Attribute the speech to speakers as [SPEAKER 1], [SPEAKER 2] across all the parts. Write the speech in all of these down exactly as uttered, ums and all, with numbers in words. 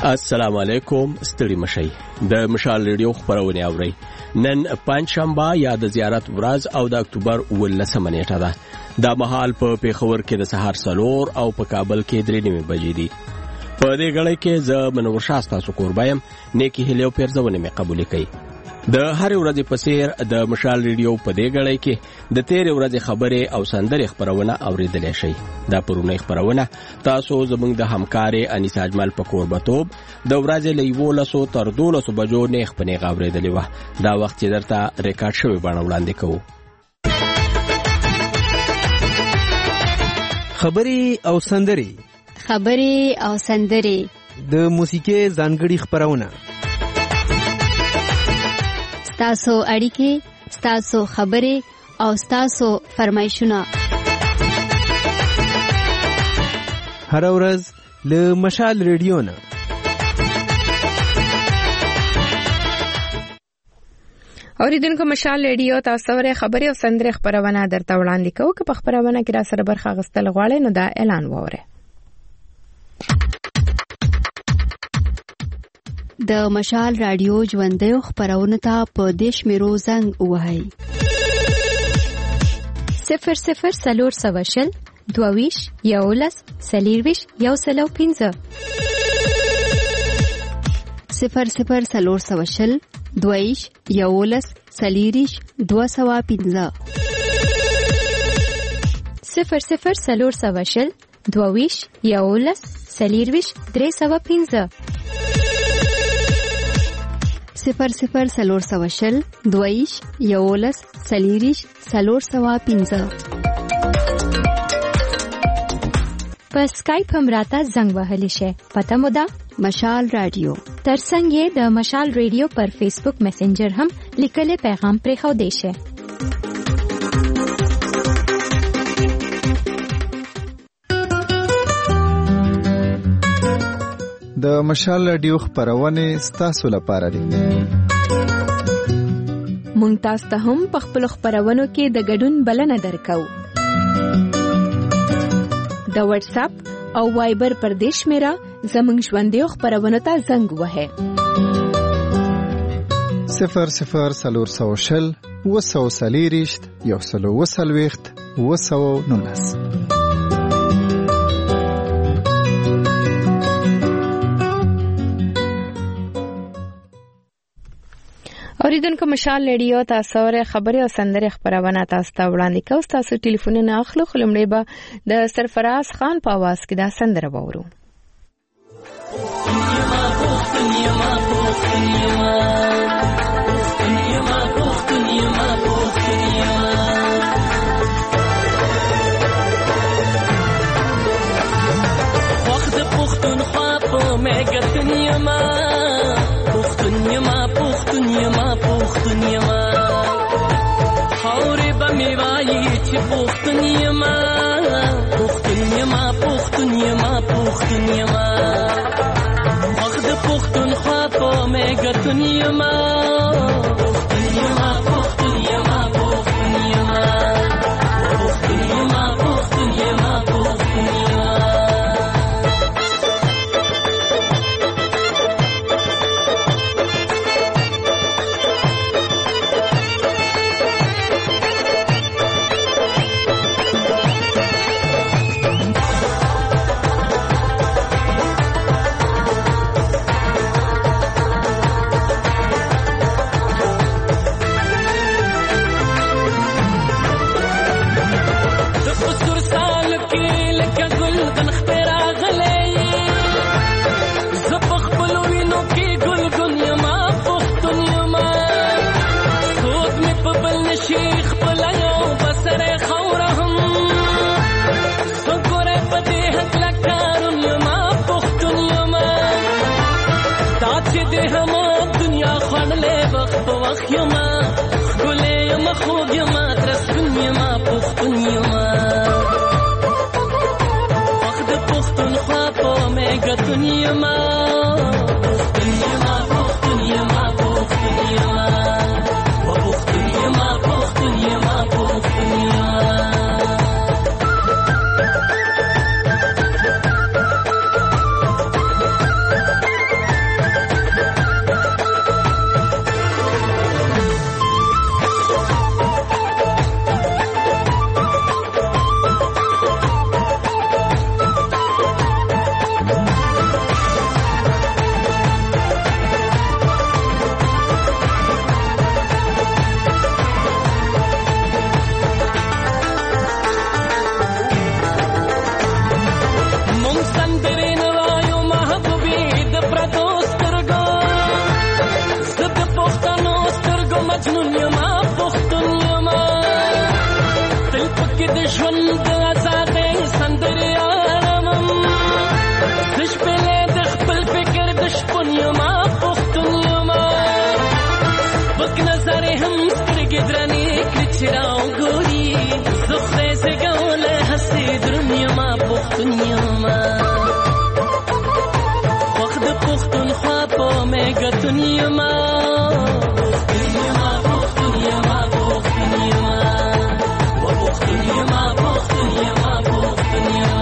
[SPEAKER 1] السلام علیکم. ستړي مشئ. د مشال ریډیو خبرونه اورئ. نن پنځشنبه یا د زیارت ورځ او د اکتوبر ولسمه نیټه ده. دا مهال په پیښور کې د سهار سلور او په کابل کې درې نیمه بجې دي. په دې غړي کې زه منور شاستا سو قربایم نیکی هلیو پیرزونه می قبول کړي. د هر ورځې په څیر د مشال ریډیو په دې غړي کې د تیر ورځې خبره او سندري خبرونه اوریدل شي. دا پرونه خبرونه تاسو زموږ د همکاري انیس اجمل په قربتوب د ورځې لیولسو تر دولسو بجو نه خپنه غوړېدلې و. دا وخت چې درته ریکارډ شوی باندې وړاندې کوو.
[SPEAKER 2] خبري او سندري
[SPEAKER 3] خبري او سندري
[SPEAKER 2] د موسیقي ځانګړي خبرونه
[SPEAKER 3] ستاسو اړیکې، ستاسو خبرې او ستاسو فرمایشونه
[SPEAKER 2] هر ورځ له مشال ریډیو نه.
[SPEAKER 4] اوریدونکو مشال ریډیو تاسو ورې خبرې او سندرې خبرونه درته وړاندې کوو. که په خبرونه کې را سره برخه غستل غواړئ نو دا اعلان ووره.
[SPEAKER 3] د مشال رادیو ژوندۍ خبرونه ته په دیش میرو زنګ وهاي
[SPEAKER 5] صفر صفر سلور سواشل دوویش یولس سلیرویش یو سلو پینزه
[SPEAKER 3] صفر صفر سلور سواشل دوویش یولس سلیریش دو سوا پینزه
[SPEAKER 5] صفر صفر سلور سواشل دوویش یولس سلیرویش درې سوا پینزه
[SPEAKER 3] صفر صفر سلور سواشل دویش یولس سلیریش سلور سوا پینزه.
[SPEAKER 5] په سکایپ هم راته زنګ وهلی شي. پته مو ده
[SPEAKER 3] مشال رادیو.
[SPEAKER 5] ترڅنګ یې د مشال ریډیو پر فیسبوک میسنجر هم لیکل پیغام پرې خو دی شي.
[SPEAKER 6] د مشال رادیو خبرونه ستاسو لپاره دي.
[SPEAKER 4] مونږ تاسو ته هم په خپل خبرونو کې د ګډون بلنه درکو. د واتس اپ او وایبر پر دیش میرا زموږ ژوندۍ خبرونه ته زنګ وهه.
[SPEAKER 6] صفر صفر سلور سوشل وسو سلیریشت یو سلو وسلويخت وسو نونس.
[SPEAKER 4] اوریدونکو مشال ریډیو تاسو ورې خبرې او سندرې خبرونه تاسو ته وړاندې کوو. تاسو ټلیفونونه اخلو. خلمړې به د سرفراز خان په आवाज کې دا سندره وورو.
[SPEAKER 7] وخت پختونخوا په مګه دنیا ما پختونیا ما پختونیا ما پختونیا ما خاورې به می وایي چې پختونیا ما پختونیا ما پختونیا ما پختونیا ما وخت پختونخوا په مګه دنیا ما پختونیا ما پختونیا ما پختونیا ما پختونیا ما پختونیا ما پختونیا سپک نظر هم سترګې درنې کړې چې راوګوري زه خدای زېږولی هسې دروند یمه پښتون یمه خوښ د پښتونخوا په میږتون یمه پښتون یمه پښتون یمه پښتون یمه و پښتون یمه پښتون یمه پښتون یمه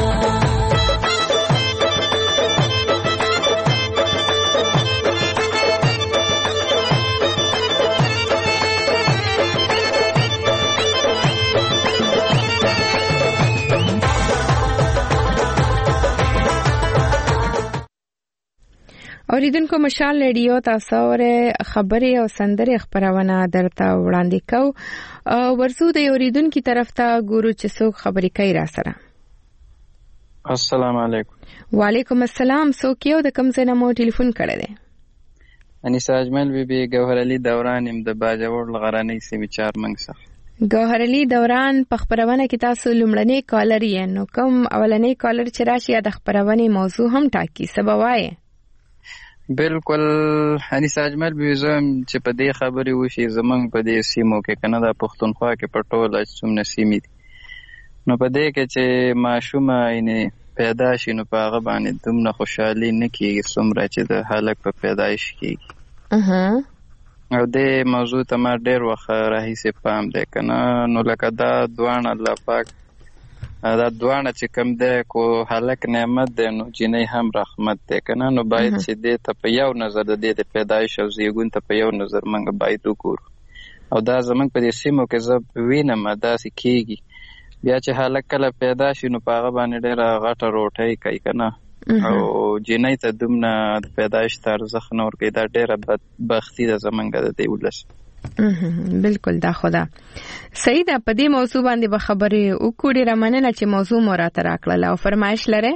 [SPEAKER 4] اوریدونکو مشال ریډیو تاسو اوره خبري او سندري خبرونه درته وړاندې کو ورسو د اوریدونکو طرف ته ګورو چې څوک خبري کوي را سره.
[SPEAKER 8] السلام علیکم.
[SPEAKER 4] وعلیکم السلام. څوک یو د کوم ځای نه مو ټلیفون کړی دی؟
[SPEAKER 8] انیسه اجمل بی بی ګوهر علي دوران يم د باجوړ لغراني سیمه چارمنګ څخه.
[SPEAKER 4] ګوهر علي دوران په خبرونه کې تاسو لومړنی کالر یې نو کوم اولنی کالر چې راشي د خبرونه موضوع هم ټاکي سبب وایي.
[SPEAKER 8] بالکل انیسه اجمل بی زم چې په دې خبرې وشي زمنګ په دې سیمو کې کنه د پښتونخوا کې په ټوله څومره سیمې دي نو په دې کې چې ماشومه یې پیدا شي نو په هغه باندې دومره خوشحالي نه کېږي څومره چې د هلک په پیدایش کېږي. او دې موضوع ته ما ډېر وخت راهیسې پام دی که نه نو لکه دا دواړه الله پاک دا دواړه چې کوم دی کو هلک نعمت دی نو جینۍ هم رحمت دی که نه نو باید چې دې ته په یو نظر د دې د پیدایش او زیږون ته په یو نظر موږ باید وګورو او دا زموږ په دې سیمو کې زه وینم داسې کېږي بیا چې هلک کله پیدا شي نو په هغه باندې ډېره غټه روټۍ کوي که نه او جینۍ ته دومره د پیدایش ته ارزښت نه ورکوي دا ډېره بدبختي ده زموږ د دې ولس.
[SPEAKER 4] بالکل دا خدا صحیح ده. په دې موضوع باندې به خبرې وکړو. ډېره مننه چې موضوع مو راته راکړله. او فرمایش لرئ؟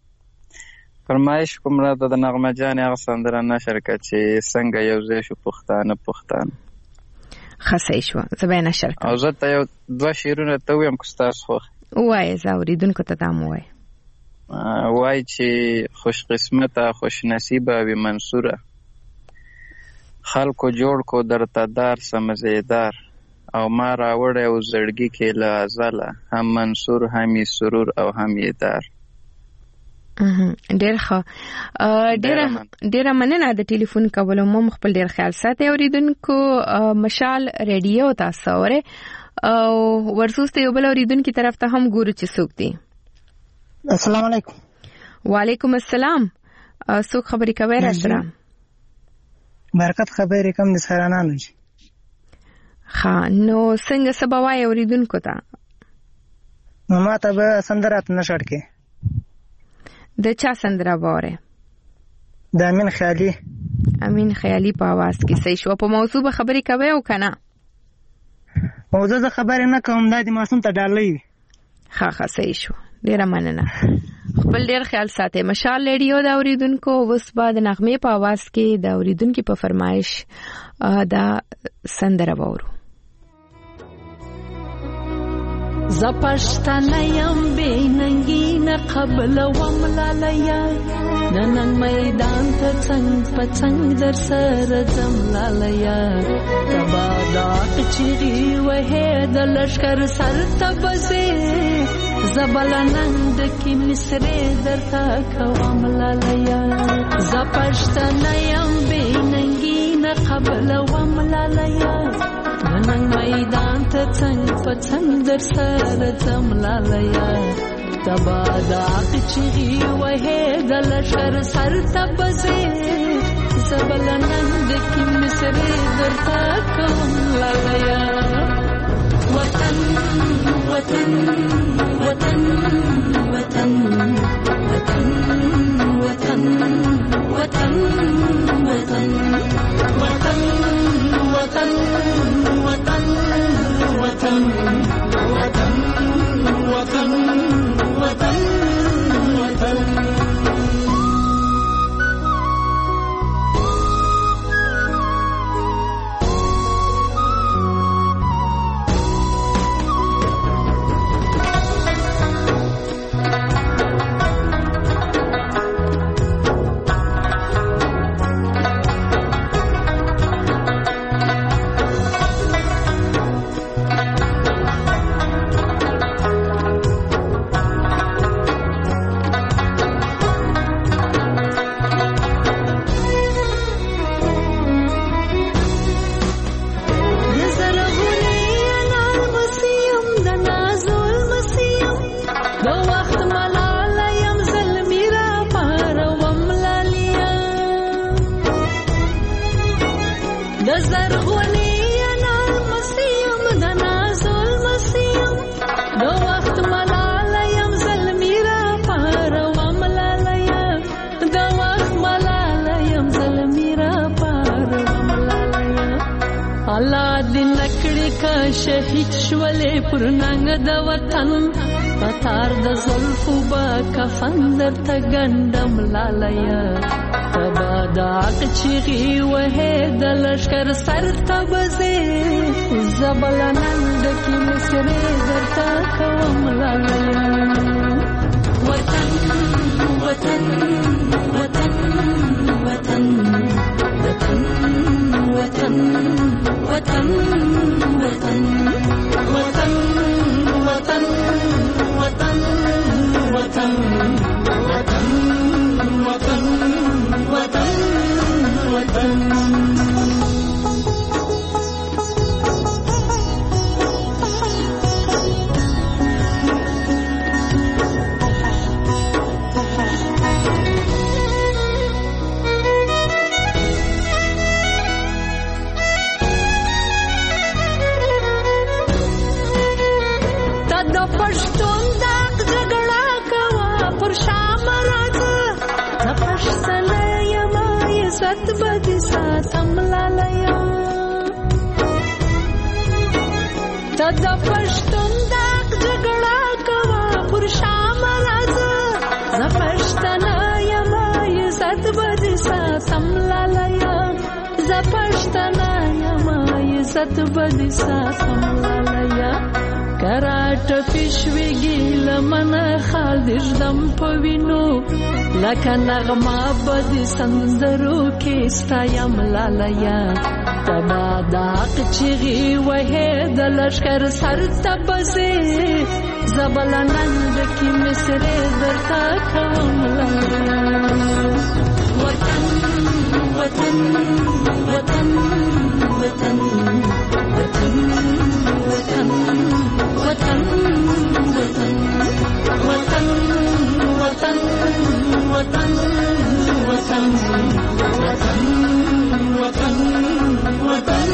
[SPEAKER 8] فرمایش کوم راته د نغمه جانې هغه سندره نشر کړه چې څنګه یو ځای شو پښتانه پښتانه.
[SPEAKER 4] ښه صحیح شوه زه به یې نشر کړم.
[SPEAKER 8] او زه ته یو دوه شعرونه ته ووایم که ستاسو خوښ
[SPEAKER 4] ووایې زه اورېدونکو ته دا مو وایي.
[SPEAKER 8] وایي چې خوش قسمته خوش نصیبه وي منصوره خلکو جوړ کو درته دار سمزیدار او ما راوړی او زړګي کې له ازله هم منصور هم یې سرور او هم یې دار.
[SPEAKER 4] ډېر ښه. ډېره مننه د ټلیفون کولو. مو خپل ډېر خیال ساتئ. اوریدونکو مشال ریډیو تاسو اورئ او ورسوسته یو بل اوریدونکو طرف ته هم ګورو چې څوک دی.
[SPEAKER 9] السلام علیکم.
[SPEAKER 4] وعلیکم السلام. څوک خبرې کوي را سره؟
[SPEAKER 9] برکت خبرې کوم د سرانانو جی.
[SPEAKER 4] ښه نو څنګه سبا وایي اوریدونکو ته؟
[SPEAKER 9] نو ما ته به سندره نشر کې.
[SPEAKER 4] د چا سندره واره؟
[SPEAKER 9] د امین خیالي.
[SPEAKER 4] امین خیالي په आवाज کې صحیح شو. په موضوع به خبرې کوي او کنه؟
[SPEAKER 9] موضوع زه خبرې نه کوم دا د ماشوم ته ډالۍ.
[SPEAKER 4] ښه ښه صحیح شو. ډېره مننه. خپل ډېر خیال ساتئ. مشال ریډیو د اوریدونکو اوس به د نغمې په आवाज کې د اوریدونکو په فرمایش دا سندره وورو.
[SPEAKER 7] زپشتنه یم بیننګي نه قبل وملالیا ننن میدان ته څنګ په څنګ در سره زملالیا تبا دا چیرې وه د لشکر سر ته بزې زبلنند کی مصرې درته کوم لالیا زپشتنه یم بیننګي نه قبل وملالیا نن میدان ته څنګ په څنګ در سره زملالیا تبا دا چیرې وه د لشکر سر ته بزې زبلنند کی مصرې درته کوم لالیا وطن وطن وطن وطن وطن وطن وطن وطن وطن وطن وطن وطن وطن وطن وطن وطن دې نکړې کا شهید شولې پر ننګ د وطن پتار د زلفو با کفن درته ګنډم لالیه تبا د حق چیغې وهې د لښکر سر ته بځې زبله ننډکې مصرې درته کوم لالیه وطن وطن وطن وطن وطن وطن وطن وطن وطن وطن وطن وطن وطن وطن وطن وطن دا پښتون دا جګړه کوا پر شام راځه ز پښتنه یم عزت بد ساتم لالیه ز پښتنه یم عزت بد ساتم لالیه کراټ پښویږي لمن خال دم پوینو لکه نغمه بد سندرو کې ستایم لالیه تبا دا چیغي وهې د لښکر سر ته بځې زبله ننډکې مصرې درته کوم وطن وطن وطن وطن وطن وطن وطن وطن وطن وطن وطن وطن وطن وطن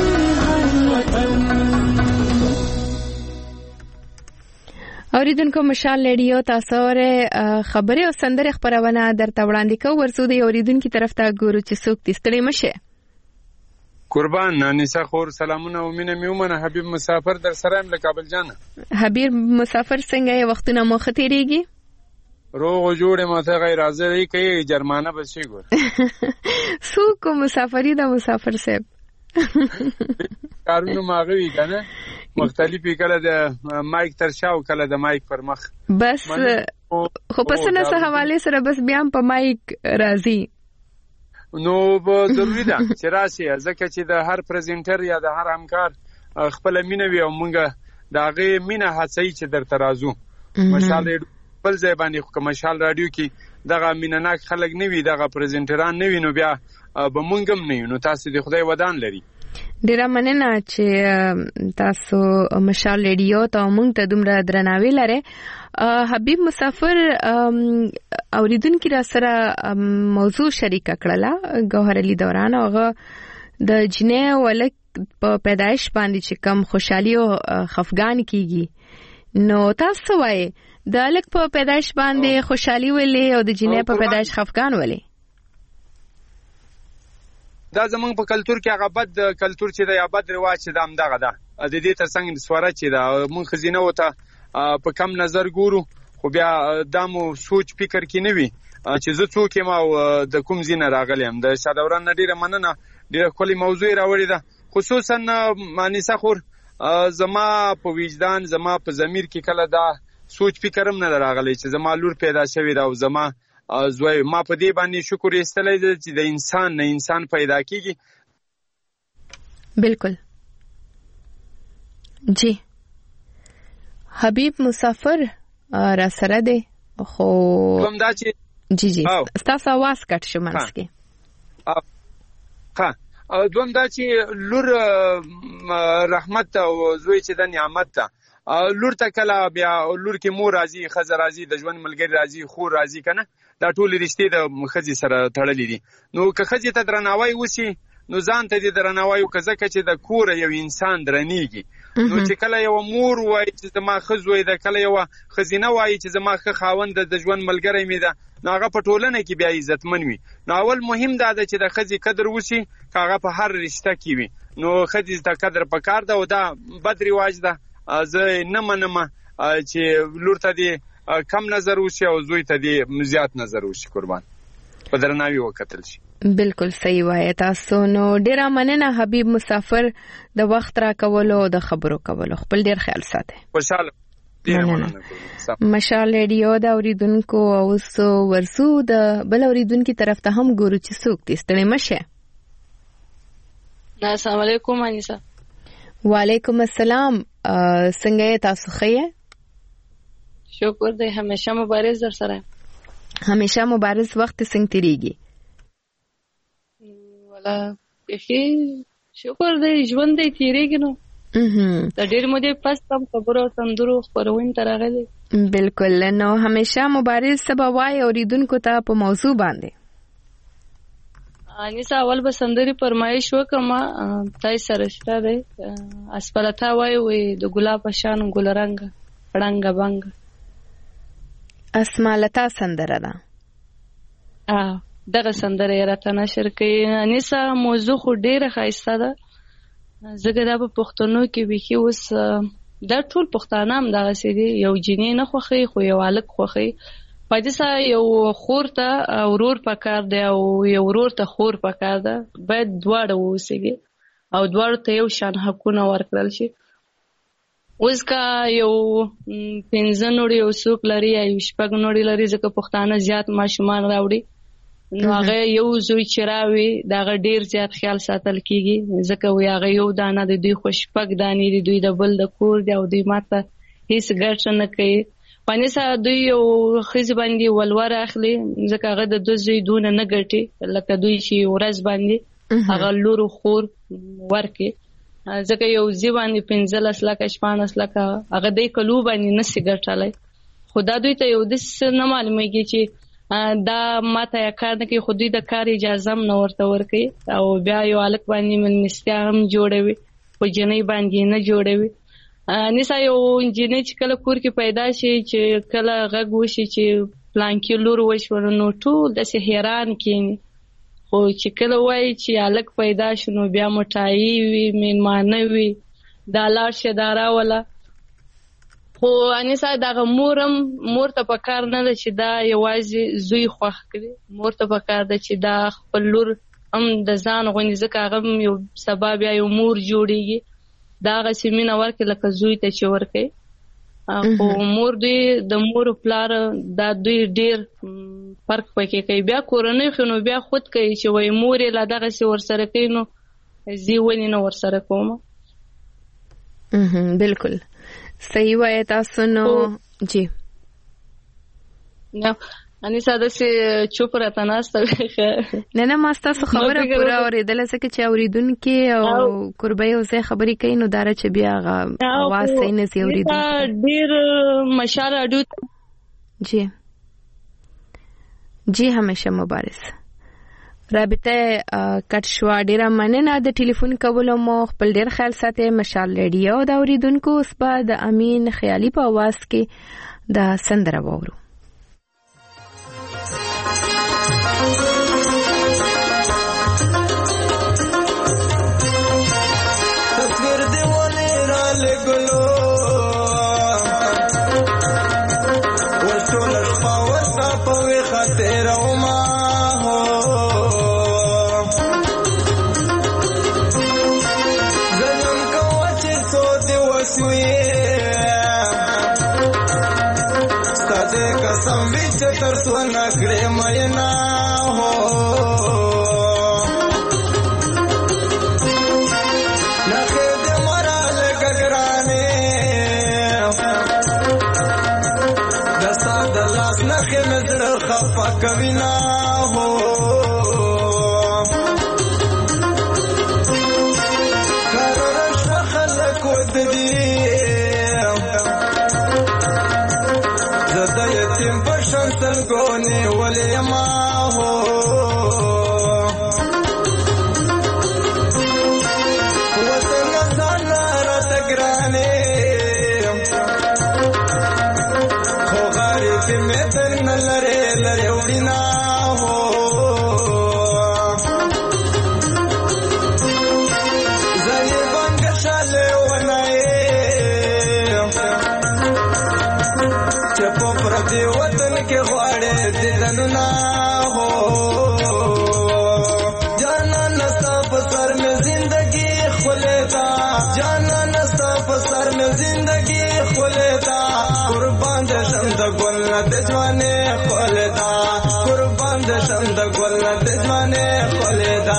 [SPEAKER 4] اوریدونکو مشال ریډیو تاسو ورې خبرې او سندرې خبرونه درته وړاندې کوو ورسو د اوریدونکو طرف ته ګورو چې څوک دې ستړي مشه
[SPEAKER 10] قربان نانیسا خور سلامونه او مینه میومنه حبیب مسافر در سره ام له کابل جانه
[SPEAKER 4] حبیب مسافر څنګه یې وختونه مو ختیریږي
[SPEAKER 10] روغ جوړه ماته غیر حاضرې کوي جرمانه بشي ګور
[SPEAKER 4] څوک مسافری دا مسافر صاحب
[SPEAKER 10] کارونه ماغوي کنه مختلفي کله د مایک تر شاو کله د مایک پر مخ
[SPEAKER 4] بس خو پس نه څه حواله سره بس بیا په مایک راځي
[SPEAKER 10] نو به ضروري ده چې راشي ځکه چې د هر پریزنټر یا د هر همکار خپل مینه وي او مونږه داغه مینه هڅي چې در ترازو مشال بل ځای باندې کوم مشال رادیو کې دغه مینناک خلک نه وي دغه پریزنټران نه وي نو بیا به مونږم نه نو تاسو د خدای ودان لري
[SPEAKER 4] ډیره مننه چې تاسو مشال ریډیو ته مونږ ته دومره درناوی لري حبیب مسافر اوریدونکو را سره موضوع شریک کړله ګوهر علي دوران هغه د جنې ولک په پیدایش باندې چې کم خوشحالي او خفګان کیږي نو تاسو وایي د الک په پیدایش باندې خوشحالي ولې او د جنې په پیدایش خفګان ولې
[SPEAKER 10] دا زمونږ په کلچر کې هغه بد کلچر چې دا یا بد رواج چې دا همدغه ده د دې ترڅنګ سواره چې دا مونږ خزینه وته په کم نظر ګورو خو بیا دا مو سوچ فکر کې نه وي چې زه څوک یم او د کوم ځای راغلم د شادوران ډیره مننه ډیره کلی موضوع راوړی ده خصوصا مانیسا خور زما په وجدان زما په ضمیر کې کله دا سوچ فکرم نه راغلی چې زما لور پیدا شوی دا او زما زوی ما په دې باندې شکر ایستلی دی چې د انسان نه انسان پیدا کیږي
[SPEAKER 4] بالکل جی حبیب مسافر را سره دی خو
[SPEAKER 10] کوم دا چې
[SPEAKER 4] جی جی تاسو आवाज کټ شو مانس کې
[SPEAKER 10] ها دوم دا چې لور رحمت او زوی چې د نعمت ته لور ته کله بیا لور کې مور راځي خزر راځي د ژوند ملګری راځي خور راځي کنه دا ټول رښتې د خزي سره تړلې دي نو که خزي ته درناوی وسی نو ځان ته دې درناوی وکړه چې د کور یو انسان درنیږي نو چې کله یو مور وای چې زما خزوی د کله یو خزینه وای چې زما خ خاوند د ژوند ملګری می ده ناغه په ټولنه کې بیا عزتمن وي نو اول مهم دا ده چې د خزي قدر وسی کاغه په هر رشته کې وي نو ښځې ته قدر پکار ده او دا بد رواج ده. زه نه منم چې لور ته دې کم نظر وشي او زوی ته دې زیات نظر وشي. قربان په درناوي وکتل شي.
[SPEAKER 4] بالکل صحیح وایي تاسو. نو ډیره مننه حبیب مسافر د وخت را کولو او د خبرو کولو. خپل ډیر خیال ساتئ.
[SPEAKER 10] خوشاله.
[SPEAKER 4] مشال ریډیو دا اوریدونکو او سو ورسو د بل اوریدونکو طرف ته هم ګورو چې څوک دې ستړي مشه.
[SPEAKER 11] السلام علیکم انیسا.
[SPEAKER 4] وعلیکم السلام. څنګه تاسو ښه؟
[SPEAKER 11] شکر دې. همیشه مبارز در سره.
[SPEAKER 4] همیشه مبارز. وخت څنګه تیریږي؟
[SPEAKER 11] ولا بخي شکر دې ژوند دې تیریږي نو. د ډېر مودې پس تم خبرو سندرو خبرونه ترغلي.
[SPEAKER 4] بالکل. نو همیشه مبارز سبا وای اوریدونکو ته په موضوع باندې.
[SPEAKER 11] انیسا اول به سندري فرمایش وکما تای سره شته ده. اسپلتا وای وي د ګلاب شان ګلرنګ پړنګ بنګ.
[SPEAKER 4] اسمالتا سندره ده.
[SPEAKER 11] اه دغه سندره راته نشر کوي. انیسا موضوع خو ډیره ښایسته ده. زګه دا په پښتنو کې ویخي اوس دا ټول پښتانه هم دغه سي دي. یو جنې نه خوخي خو یو الک خوخي. پدېسا یو خور ته ورور پکار دی او یو ورور ته خور پکار ده. باید دواړه ووسیږي او دواړو ته یو شان حقونه ورکړل شي. اوس کا یو پنځه نوړي یو څوک لري یا یو شپږ نوړي لري ځکه پښتانه زیات ماشومان راوړي. نو هغه یو زوی چې راوي دغه ډیر زیات خیال ساتل کیږي ځکه وی هغه یو دانه د دوی خوشپک دانی دی دوی د بل د کور دی او دوی ماته هیڅ ګټه نه کوي. پنيسا دوی یو خزي باندې ولور اخلي ځکه هغه د دوی زوی دونه نه ګټي لکه دوی چې ورځ باندې هغه لور خور ورکي ځکه یو ځی باندې پنځلس لکه شپاړس لکه هغه د کلو باندې نسي ګټلای. خدا دوی ته یو د څه نه معلومیږي چې دا ماته یا کار نه کوي. خو دوی د کار اجازه هم نه ورته ورکوي او بیا یو الک باندې ملمستیا هم جوړوي خو جنۍ باندې نه جوړوي. نسا یو جنۍ چې کله کور کې پیدا شي چې کله غږ وشي چې پلانکی لور وشو نو ټول داسې حیران کېني. خو چې کله وایي چې الک پیدا شو نو بیا مټایي وي میلمانه وي دا لاړ شه دا راوله. خو انیسا دغه مورم مور ته پکار نه ده چې دا یوازې زوی خوښ کړي. مور ته پکار ده چې دا خپل لور هم د ځان غوندې ځکه هغه یو سبا بیا یو مور جوړیږي دا هغه سیمینه ورکړي لکه زوی ته چې ورکوي. خو مور دوی د مور پلار دا دوی ډیر فرق پکې کوي. بیا کورنۍ خو نو بیا خود کوي چې وای مور یې لا دغه سي ورسره کوي نو زی ولې نه ورسره کوم.
[SPEAKER 4] بالکل صحیح وایي تاسو. نو جی
[SPEAKER 11] نو انیسا داسې چوپ راته ناسته
[SPEAKER 4] نه نه ما ستاسو خبره پوره اورېدله ځکه چې اورېدونکي او قربۍ او ځای خبرې کوي نو دا چې بیا هغه اواز صحیح نه سي اورېدونکي.
[SPEAKER 11] ډېر مشال اډو
[SPEAKER 4] جی جی همیشه مبارز. رابطه کټ شو. ډیره مننه د ټلیفون کولو مو. خپل ډیر خیال ساتئ. مشال ریډیو دا اوریدونکو اوس په د امین خیالي په आवाज کې د سندره وورو.
[SPEAKER 12] تصویر دی ولې را لګلو وټول شپه وستا په خاطر او ما تر سونه کړې مې نه هو لکه دې مرال ګګرانې د ساده لاس نخې مې زړه خفه کوي نه هو قرار شو خلک وددي زده یتیم بشن سلگونی ولی ما ہو وطن زانا رات گرانے خو غریب میں در نلرے لرے وڑینا ہو لیونه چې په پردي وطن کې غواړې دیدنونه هو جانا نستا په سر مې زندگی خولېدا جانا نستا په سر مې زندگی خولېدا قربان دې شم د ګل نه د ځوانې خولېدا قربان دې شم د ګل نه د ځوانې خولېدا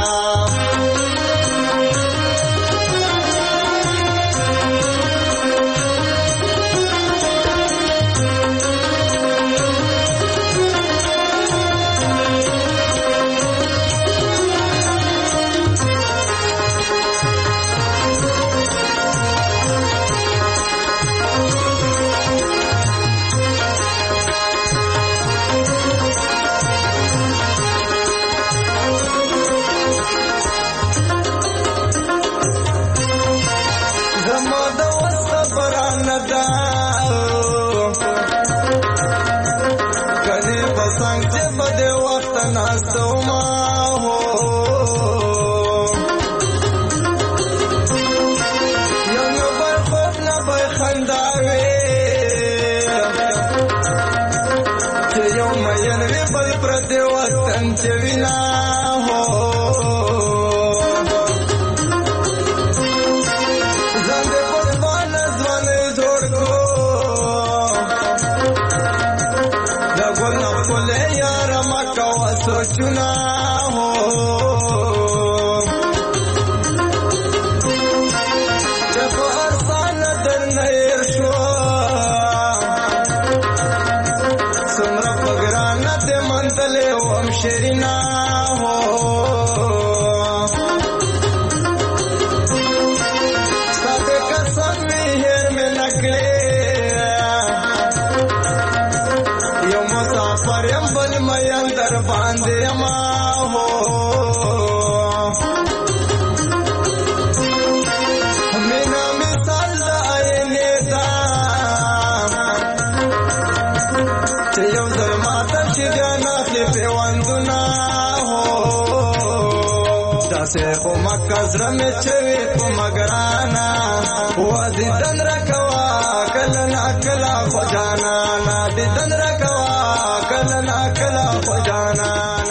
[SPEAKER 12] زرم چوي په مګرانا و دې دن رکوا کله نا کلا خجانا نا دې دن رکوا کله نا کلا خجانا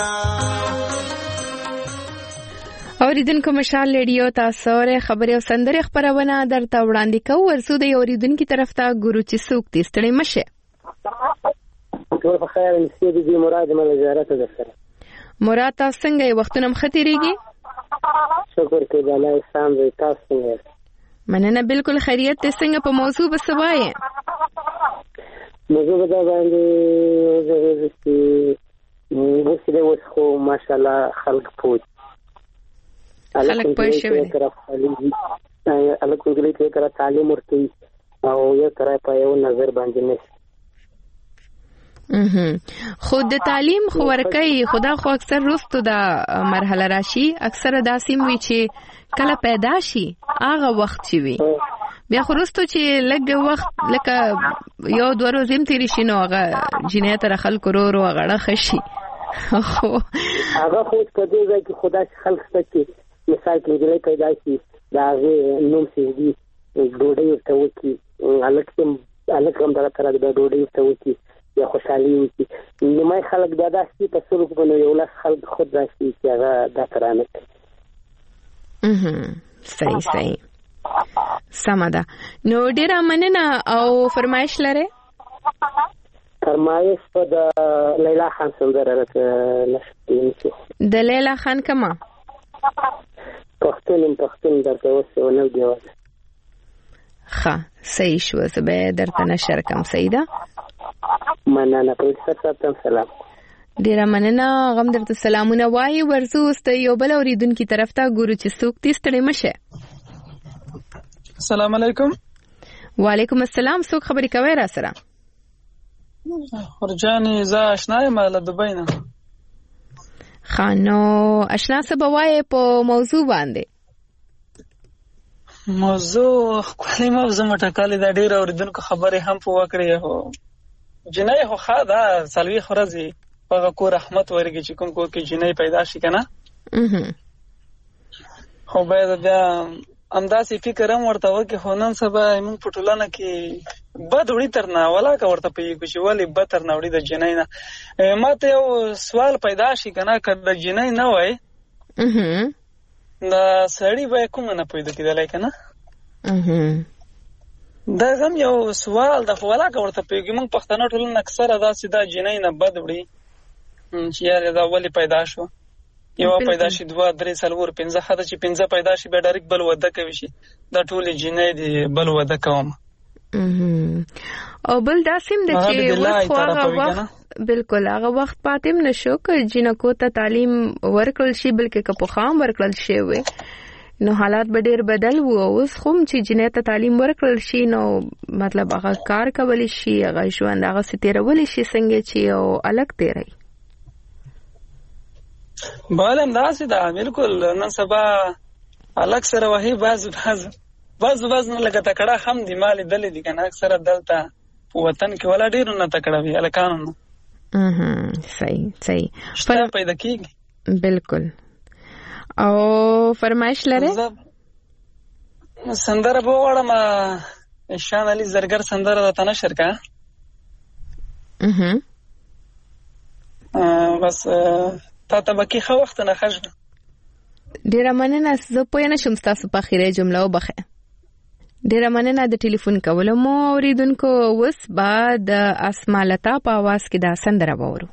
[SPEAKER 4] اوریدونکو مشال ریډیو تاسو سره خبري او سندري خبرونه درته وړاندې کوو ورسو د اوریدونکو طرف ته ګورو چې څوک دې ستړي مشه
[SPEAKER 13] ټول په خیر نسبت دي مراد مل زیارت ده سره
[SPEAKER 4] مراد تاسو څنګه وختونه مختيريږي
[SPEAKER 13] شکر کې بلای سام دې تاسو نه
[SPEAKER 4] مننه بالکل خیریت ته څنګه په موضوع بسوایې
[SPEAKER 13] موضوع دا باندې زه چې موږ چې وسخو ماشاءالله خلق پوت
[SPEAKER 4] خلق پوه شوی
[SPEAKER 13] الګ کوګلې کې کرا تعلیم ورته او یو تر په یو نظر باندې نه
[SPEAKER 4] خود د تعلیم خو ورکې خدا خو اکثر رستو دا مرحله راشي اکثر داسیم وی چې کله پیدا شي هغه وخت چی وي بیا خو رستو چې لګ وخت لکه یو دوه ورځې تیری شي نو هغه جنې تر خلکو ورو ورو غړه خشي خو
[SPEAKER 13] هغه خو په دې ځای کې خدا خلک ستې مثال کې دې پیدا شي دا نوم سي دي ډوډۍ ته وکی الکه الکه هم دا تر د ډوډۍ ته وکی یا خوشحالي وکي نو مې خلک دا داسې په سلوک باندې یو لاس خلک خود راشي چې هغه دا ترانه کوي
[SPEAKER 4] اها صحیح صحیح سماده نو ډیر مننه او فرمایش لره
[SPEAKER 13] فرمایش په د لیلا خان سندره راته نشته
[SPEAKER 4] د لیلا خان کما
[SPEAKER 13] پښتون پښتون درته وسه ونه دیو
[SPEAKER 4] ښه صحیح شو زه به درته نشر کوم سیدا
[SPEAKER 13] مننه پروفیسور صاحب سلام
[SPEAKER 4] ډیر مننه غم درته سلامونه وایي ورزو است یو بل اوریدونکو طرف ته ګورو چې څوک دې ستړي مشه
[SPEAKER 14] السلام علیکم
[SPEAKER 4] وعلیکم السلام څوک خبرې کوي را سره
[SPEAKER 14] ورجاني ز آشنا یم له دبی نه
[SPEAKER 4] خانو آشنا څه بوای په موضوع باندې
[SPEAKER 14] موضوع خپل موضوع مټکاله د ډیر اوریدونکو خبره هم په وکړې هو جنې هو خاطا سلوي خرزي په کو رحمت ورګي چې کوم کو کې جنې پیدا شي کنه
[SPEAKER 4] اها
[SPEAKER 14] خو به دا همداسې فکر هم ورته وکړي، خو نن سبا موږ په ټولنه کې بد وړي تر ناولا که ورته پوهېږو چې ولې بد تر نه وړي د جنۍ نه. ما ته یو سوال پیدا شي که نه، که د جنۍ نه وای د سړي به یې کومه نه پیدا کېدلی که نه؟ دا هم یو سوال ده، خو ولا که ورته پوهېږي موږ پښتانه ټولنه اکثره داسې دا جنۍ نه بد وړي چې یاره دا ولې پیدا شو، یو پیدا شي دوه درې څلور پنځه، حتی چې پنځه پیدا شي بیا ډایرکټ بل واده کوي شي دا ټولې جنۍ دي بل واده کوم.
[SPEAKER 4] او بل دا سیم ده چې اوس خو هغه وخت بالکل هغه وخت پاتې نشو که جنکو ته تعلیم ورکړل شي، بلکې که پخوا هم ورکړل شوی نو حالات به ډېر بدل وو. اوس خو چې جنۍ ته تعلیم ورکړل شي نو مطلب هغه کار کولی شي، هغه ژوند هغسې تېرولی شي څنګه چې یو الګ تېروي.
[SPEAKER 14] بله همداسې ده، بلکل نن سبا الګ سره وهي بعض بعض بعض بعض نه لکه تکړه هم دي، ما لیدلې دي که نه اکثره دلته په وطن کې ولا ډېرو نه تکړه وي هلکانو نه.
[SPEAKER 4] صحیح صحیح
[SPEAKER 14] شته پیدا کېږي.
[SPEAKER 4] بالکل. او فرمایش لرې؟
[SPEAKER 14] سندره به وغواړم، شان علي زرګر سندره راته نشر که. بس تا ته به کې ښه وخت نه ښه ژوند.
[SPEAKER 4] ډېره مننه، زه پوه نه شم ستاسو په اخري جمله وبخئ. ډېره مننه د ټلیفون کولو مو اوریدونکو. اوس به د اسما لتا په اواز کې دا سندره واورو.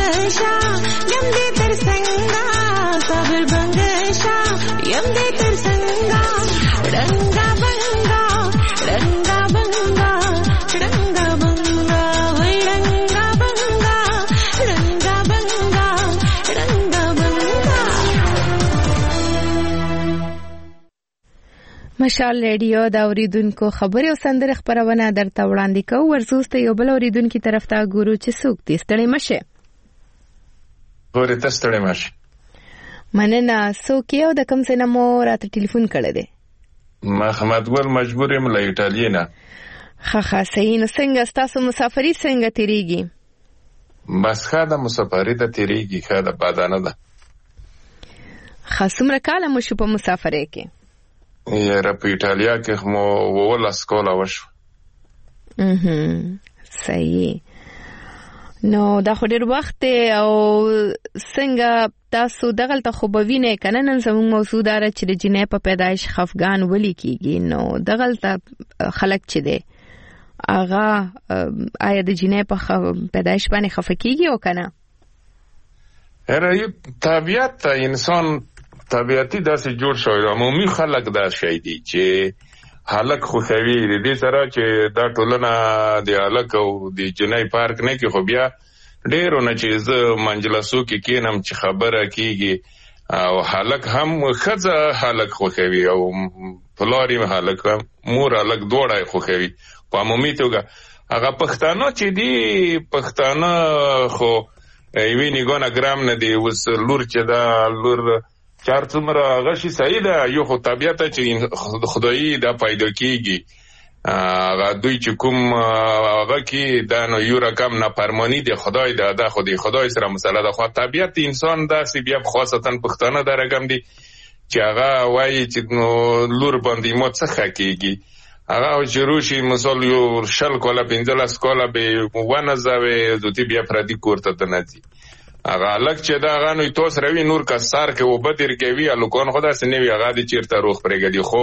[SPEAKER 15] بنگشا یم دې تر څنګه صبر بنگشا یم دې تر څنګه رنگا بنگا رنگا بنگا رنگا بنگا وای رنگا بنگا رنگا بنگا رنگا بنگا.
[SPEAKER 4] مشال ریډیو دا اوریدونکو خبرې او سندره خبرونه درته وړاندې کوو. ورزوس ته یو بل اوریدونکو طرف ته ګورو چې څوک دې ستړي مشه.
[SPEAKER 16] ګورې ته ستړي مشه.
[SPEAKER 4] مننه. څوک یو د کوم ځای نه مو راته ټلیفون کړی دی؟
[SPEAKER 16] محمد ګل مجبور یم له ایټالیا نه.
[SPEAKER 4] ښه ښه صحیح. نو څنګه ستاسو مسافري څنګه تیریږي؟
[SPEAKER 16] بس ښه ده مسافري ده تیریږي ښه ده بادانه ده.
[SPEAKER 4] ښه څومره کاله مو شو په مسافرۍ کې؟
[SPEAKER 16] یاره په ایټالیا کې مو اوولس کاله وشو.
[SPEAKER 4] صحیح. نو دا خو ډېر وخت او څنګه تاسو دغلته خو به وینئ که نه؟ نن زموږ موضوع دا ده چې د جنۍ په پیدایش خفګان ولې کېږي. نو دغلته خلک چې دی هغه آیا د جنۍ په پیدایش باندې خفه کېږي او که نه؟
[SPEAKER 16] یاره یو طبیعت ته انسان طبیعتي داسې جوړ شوی. عمومي خلک دا شی دي چې هلک خوښوي د دې سره چې دا ټولنه د هلک او د جنۍ فرق نه کوي. خو بیا ډېرو نه چې زه منجلسو کې کینم چې خبره کېږي او هلک هم ښځه هلک خوښوي او پلار یې هلک مور هلک دواړه یې خوښوي. په عمومي توګه هغه پښتانه چې دي پښتانه خو یوې نګاه نه ګرام نه دي. اوس لور چې دا لور چار څومره هغه شي صحیح ده. یو خو طبیعت چې خدایي دا پیدا کېږي هغه دوی چې کوم هغه کې دا نو یو رقم نافرمانی دی خدای دا دا خو دی خدای سره مسله ده. خو طبیعت انسان داسې بیا خاصتا پښتانه دا رقم دي چې هغه وایي چې نو لور باندې مو څه ښه کېږي. هغه چې روشي مثال یو شل کاله پنځلس کاله به ونځوي دوی بیا پردي کور ته نه ځي. هغه هلک چې دا هغه نو تاسو روي نور که سر کې اوبه تېر کوي هلکان خو داسې نه وي هغه دې چېرته روغ پرېږدي. خو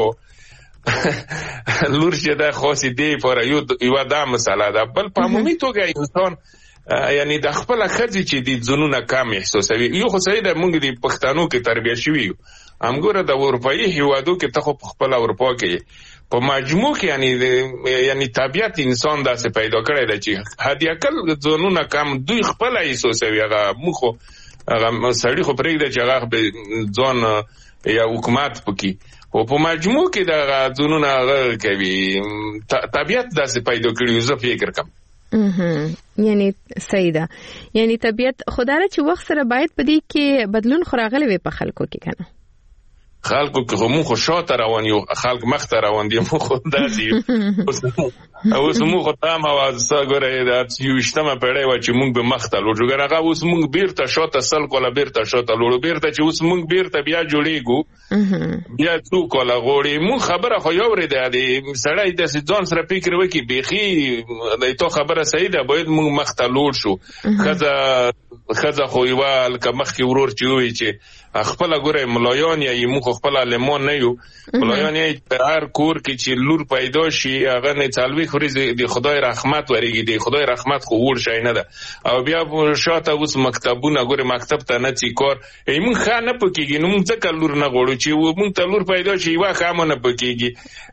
[SPEAKER 16] لور چې دا خاصې دې پاره یوه دا مسله ده. بل په عمومي توګه انسان یعنی د خپله ښځې چې دي ځنونه کم احساسوي. یو خو صحیح ده موږ د پښتنو کې تربیه شوي یو. همګوره د اروپایي هېوادو کې ته خو په خپله اروپا کې په مجموع کې یعنی یعنی طبیعت انسان داسې پیدا کړی ده چې حداقل ځانونه کم دوی خپله احساسوي. هغه موږ خو هغه سړي خو پرېږده چې هغه ځان یا حکومت پکې خو په مجموع کې دغه ځانونه هغه کوي. طبیعت داسې پیدا کړي زه فکر کوم.
[SPEAKER 4] یعنی صحیح ده. یعنی طبیعت خدای چې وخت سره باید په دې کې بدلون خو راغلی وي په خلکو کې که نه؟
[SPEAKER 16] خلکو که خو مونږ خو شاته روان یو خلک مخته روان دي مونږ خو داسې یو. اوس مونږ خو تام اوازه ګوره د یوویشتمه پېړۍ وه چې مونږ به مخته لوړ شو. هغه اوس مونږ بیرته شاته سل کاله بیرته شاته لوړو. بیرته چې اوس مونږ بیرته بیا جوړېږو بیا څو کاله غواړي. مونږ خبره خو یاورېده د سړی داسې ځان سره فکر وکړي بیخي د تا خبره صحیح ده باید مونږ مخته لوړ شو. ښځه ښځه خو یوه لکه مخکې ورور چې ووایي چې خپله ګوره ملایان یې مونږ خپل عالمان نه یو. ملایان یې په هر کور کې چې لور پیدا شي هغه نه څلوېښت ورځې د خدای رحمت ورېږي. د خدای رحمت خو وړ شی نه ده. او بیا شاته اوس مکتبونه ګورې مکتب ته نه ځي کار مونږ ښه نه پکېږي. نو مونږ ځکه لور نه غواړو چې مونږ ته لور پیدا شي یوه ښه مو نه پکېږي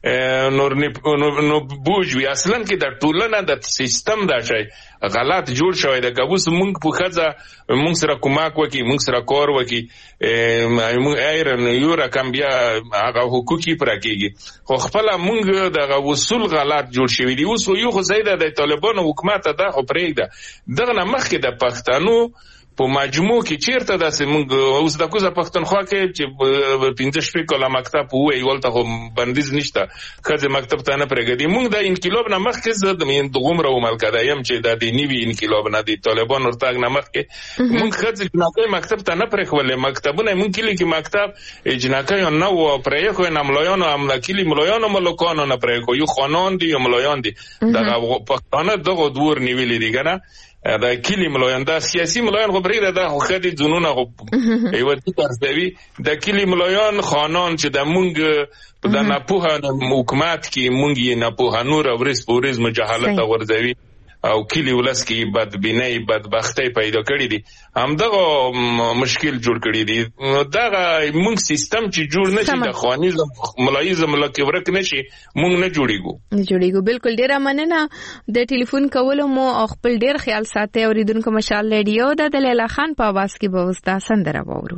[SPEAKER 16] نو بوج وي. اصلا کې د ټولنه د سیستم دا شی غلط جوړ شوی ده. که اوس مونږ په ښځه مونږ سره کومک وکړي مونږ سره کار وکړي مونږ ایرن یو رقم بیا هغه حقوقي پوره کېږي. خو خپله مونږ دغه اصول غلط جوړ شوي دي. اوس یو خو صحیح ده د طالبانو حکومت ته دا خو پرېږده. دغه نه مخکې د پښتنو په مجموع کې چیرته داسې مونږ اوس د کوزه پښتونخوا کې چې پنځه شپږ کاله مکتب ووایي هلته خو بندیز نشته ښځې مکتب ته نه پرېږدي. مونږ د انقلاب نه مخکې زه دغومره وملکده یم چې د دې نوي انقلاب نه د طالبانو ورتګ نه مخکې مونږ ښځې جنکۍ مکتب ته نه پرېښولې. مکتبونه مونږ کلي کې مکتب جنکیو نه وه پرېښوی نه ملایانو هم کلي ملایانو ملکانو نه پرېښو. یو خانان دي یا ملایان دي دغه پښتانه دغه دور نیولي دي که نه د کلي ملایان. دا سیاسي ملایان خو پرېږده دا خو ښه دي ځانونه خو یوه دي ترسوي. د کلي ملایان خانان چې د مونږ د ناپوهه حکومت کې مونږ یې ناپوهه نور ورځ په ورځ مجاهلت ته غورځوي او کلی ولس کې بدبینۍ بدبختۍ پیدا کړې دي همدغه مشکل جوړ کړی دي دغه موږ سیستم چې جوړ نشي د خوانیزم ملایزم لکه ورک نشي موږ نه جوړیږو
[SPEAKER 4] نه جوړیږو بالکل ډیره مننه د ټلیفون کولو مو خپل ډیر خیال ساتي اوریدونکو مشال ریډیو د لیلا خان په आवाज کې به وستا سندره وورو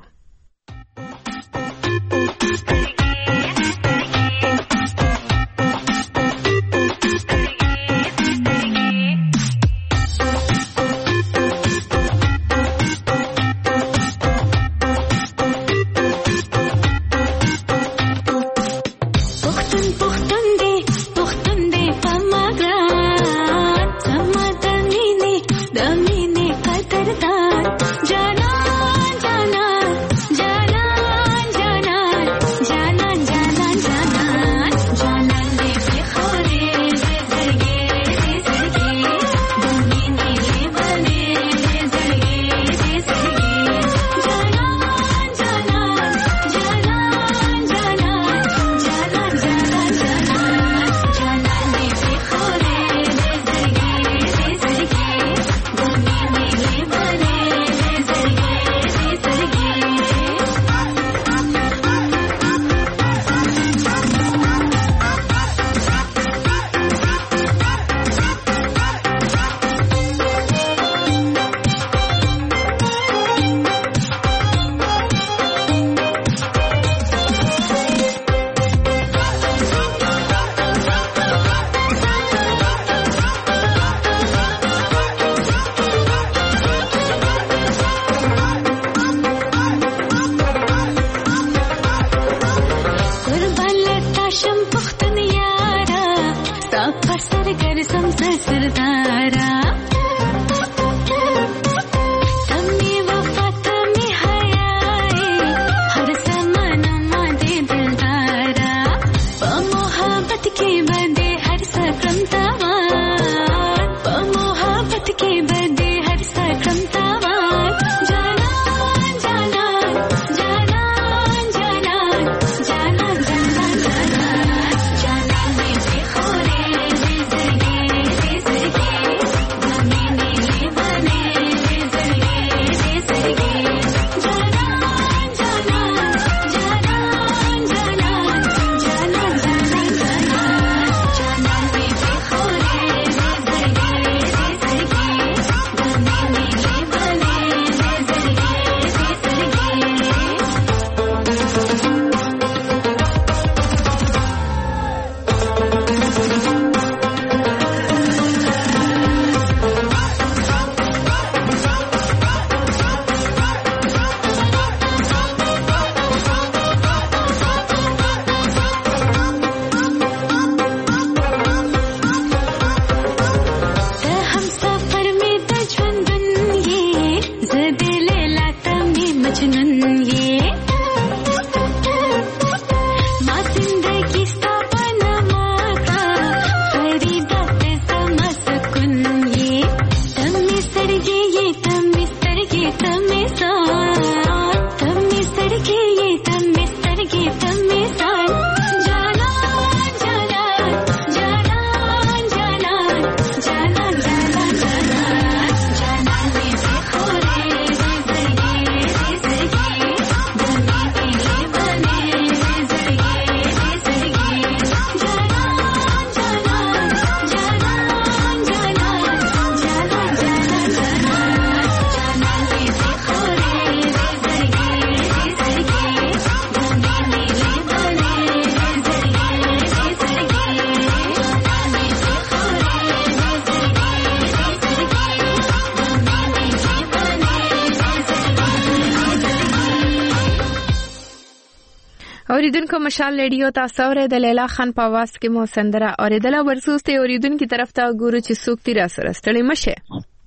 [SPEAKER 4] اوریدونکو مشال ریډیو تاسو اورئ د لیلا خان په आवाज کې مو سندره اوریدله ورسوسته اوریدونکو طرف ته ګورو چې څوک تیر سره ستړي مشه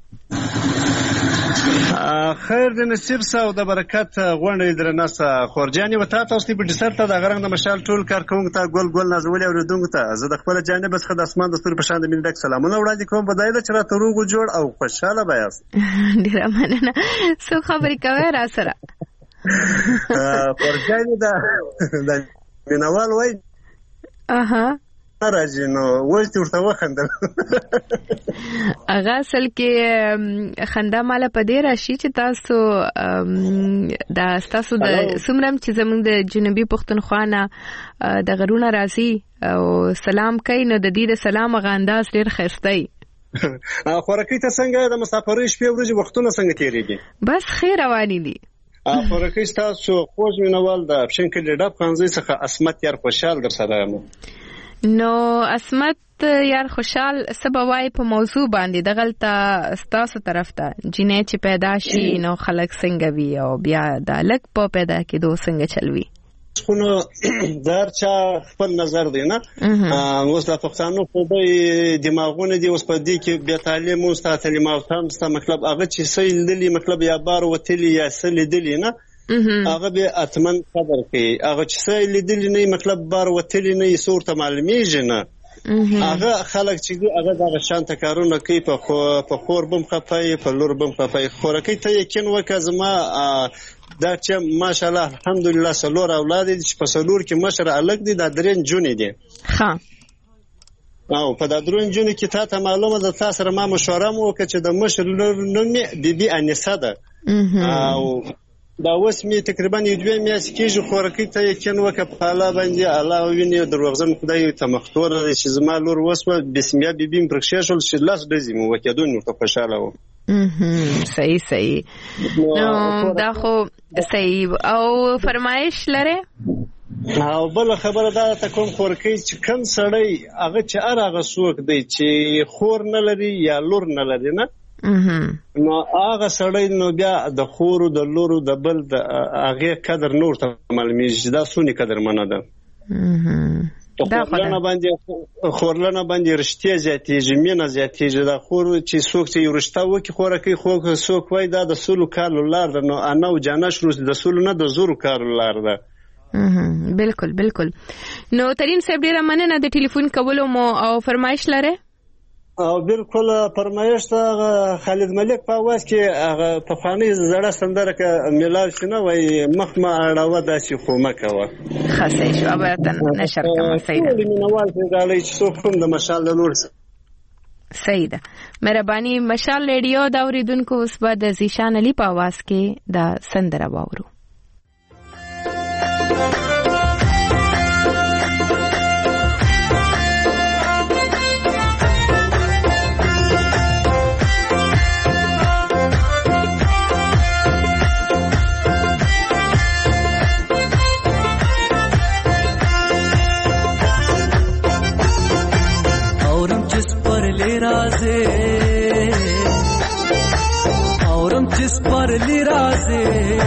[SPEAKER 17] خیر د نصیب ساو د برکت غونډې درناسه خورجاني وتا تاسو په ډیسر ته د غرنګ د مشال ټول کارکونکو ته ګل ګل نازولې اوریدونکو ته زه د خپل جانب څخه د اسمان د ستور په شان د مینډک سلامونه وړاندې کوم بدایله چې را تروغ جوړ او خوشاله بیاست
[SPEAKER 4] ډیر مننه سو خبرې کوي را سره
[SPEAKER 17] خورجاني دا د مینوال وای
[SPEAKER 4] اها
[SPEAKER 17] نه راځي نو اوس دې ورته وخندل.
[SPEAKER 4] هغه اصل کې خندا ماله په دې راشي چې تاسو دا تاسو د سمرم چې زموږ د جنوبي پښتونخوا نه د غرونه راځي او سلام کوي نو د دې د سلام غ انداز ډېر ښایسته دی.
[SPEAKER 17] خوراکي ته څنګه د مسافرۍ شپې ورځې وختونه څنګه تېرېږي؟
[SPEAKER 4] بس خیر روانې دي.
[SPEAKER 17] خوراکي ستاسو خوږ مینوال د اپشن کلي ډب ښوونځي څخه عصمت یار خوشحال در سره یم.
[SPEAKER 4] نو عصمت یار خوشحال څه به وایي په موضوع باندې دغلته ستاسو طرف ته جینۍ چې پیدا شي نو خلک څنګه وي او بیا د هلک په پیدا کېدو څنګه چل وي؟
[SPEAKER 17] خو نو د هر چا خپل نظر دی نه. اوس د پښتانو خو به دماغونه دي اوس په دې کې بیا تعلیم اوس تا تعلیم او تام ستا مطلب هغه چې څه لیدلي مطلب یا بار وتلي یا څه لیدلي نه هغه به اتمن قدر کوي. هغه چې څه لیدلي نه مطلب بار وتلي نه یې صورت معلومیږي نه هغه خلک چې دي هغه دغه شانته کارونه کوي په خور بم خفای په لور بم خفای. خوراکي ته یقین وکړه زما دا چې ماشاءالله الحمدلله څلور اولاد دي چې په څلور کې مشر الګ دي دا درې نجونې دي.
[SPEAKER 4] ښه
[SPEAKER 17] او په دا درې نجونې کې تا ته معلومه ده تا سره ما مشوره مو وکړه چې د مشر لور نوم یې بیبي انیسه ده او دا اوس مې تقریبا یو دوه میاشتې کېږي خوراکي ته یقین وکړه په الله باندې الله وویني دروغجن خدای ته مختور دی چې زما لور وسوه بسمیا بیبي مې پرېښودل چې لاس ډزې مې وکړېدو نو ورته خوشحاله وم.
[SPEAKER 4] صحیح صحیح نو دا خو صحیح او فرمایش لري.
[SPEAKER 17] او بل خبره دا ته کوم خورکی چې کم سړی هغه چې ار هغه څوک دی چې خور نه لري یا لور نه لري نه نو هغه سړی نو بیا د خورو د لورو د بل د هغه قدر نور ته معلومیږي دا سونی قدر منه ده. خورلنه باندې خورلنه باندې رښتیا زیاتېږي مینه زیاتېږي. دا خور چې څوک چې یو رښتا وکړي خوراکي خو څوک وای دا د سلو کالو لار ده نو انا او جانه شروع د سلو نه د زورو کالو لار ده.
[SPEAKER 4] بالکل بالکل. نو ترين صاحب ډیره مننه د ټلیفون کولو مو او فرمایش لره.
[SPEAKER 17] او بالکل فرمایش ته خالد ملک په واس کې هغه په خاني زړه سندره ک ملال شنه وای مخ ما اړه داسې خو مکوه
[SPEAKER 4] خاصه شو ابته نشر کوم سیده
[SPEAKER 17] مینوال په غالي چې څوک هم د مشال لور
[SPEAKER 4] سیده مهرباني مشال ریډیو دا اوریدونکو اوس به د زیشان علي په واس کې دا سندره واورو.
[SPEAKER 7] اورم جس پر لی رازے